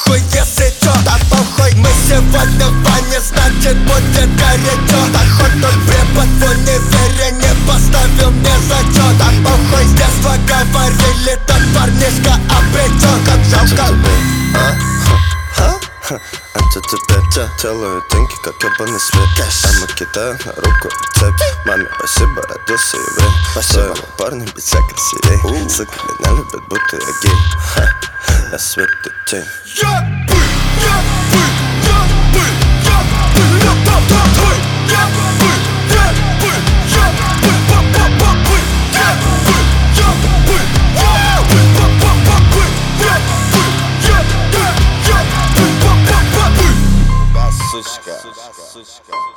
похуй, если чё, да похуй. Мы сегодня в бане, значит будет горячо. Да хоть тот препод в универе не поставил мне зачет. Да похуй, с детства говорили, тот парнишка обречен. Как жалко. Это тебе делаю деньги, как ебаный свет. Мама кидает на руку рецепт. Маме спасибо, родился еврей. Своему парню быть всякой сирей. Сука, меня любят, будто я гей. Я свет и тень. Сучка.